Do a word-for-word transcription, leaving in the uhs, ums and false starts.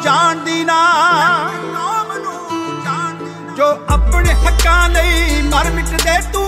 ਜਾਣਦੀ ਨਾ, ਜੋ ਆਪਣੇ ਹੱਕਾਂ ਲਈ ਮਰ ਮਿਟਦੇ ਤੂੰ